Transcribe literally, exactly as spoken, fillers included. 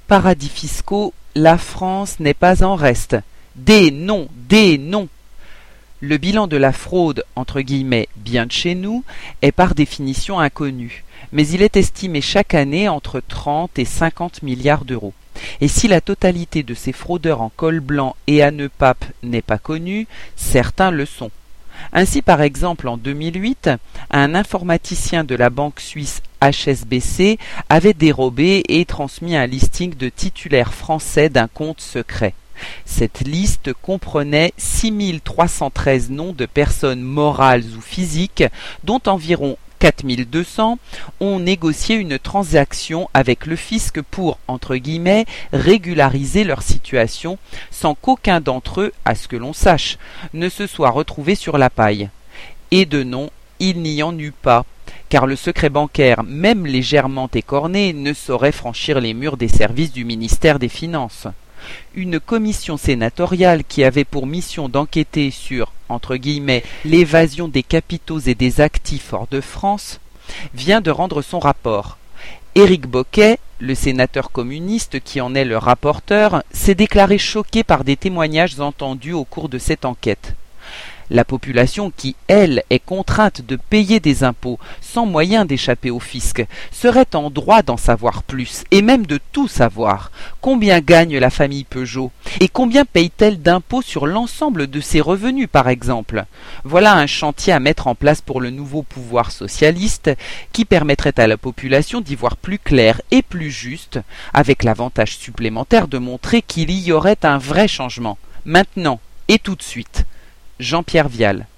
Paradis fiscaux, la France n'est pas en reste. Des noms, des noms. Le bilan de la fraude, entre guillemets, bien de chez nous, est par définition inconnu, mais il est estimé chaque année entre trente et cinquante milliards d'euros. Et si la totalité de ces fraudeurs en col blanc et à nœud pape n'est pas connue, certains le sont. Ainsi, par exemple, en deux mille huit, un informaticien de la banque suisse H S B C avait dérobé et transmis un listing de titulaires français d'un compte secret. Cette liste comprenait six mille trois cent treize noms de personnes morales ou physiques, dont environ quatre mille deux cents ont négocié une transaction avec le fisc pour, entre guillemets, régulariser leur situation, sans qu'aucun d'entre eux, à ce que l'on sache, ne se soit retrouvé sur la paille. Et de nom, il n'y en eut pas, car le secret bancaire, même légèrement écorné, ne saurait franchir les murs des services du ministère des Finances. Une commission sénatoriale qui avait pour mission d'enquêter sur, entre guillemets, l'évasion des capitaux et des actifs hors de France, vient de rendre son rapport. Éric Bocquet, le sénateur communiste qui en est le rapporteur, s'est déclaré choqué par des témoignages entendus au cours de cette enquête. La population qui, elle, est contrainte de payer des impôts sans moyen d'échapper au fisc, serait en droit d'en savoir plus, et même de tout savoir. Combien gagne la famille Peugeot? Et combien paye-t-elle d'impôts sur l'ensemble de ses revenus, par exemple? Voilà un chantier à mettre en place pour le nouveau pouvoir socialiste, qui permettrait à la population d'y voir plus clair et plus juste, avec l'avantage supplémentaire de montrer qu'il y aurait un vrai changement. Maintenant, et tout de suite. Jean-Pierre Vial.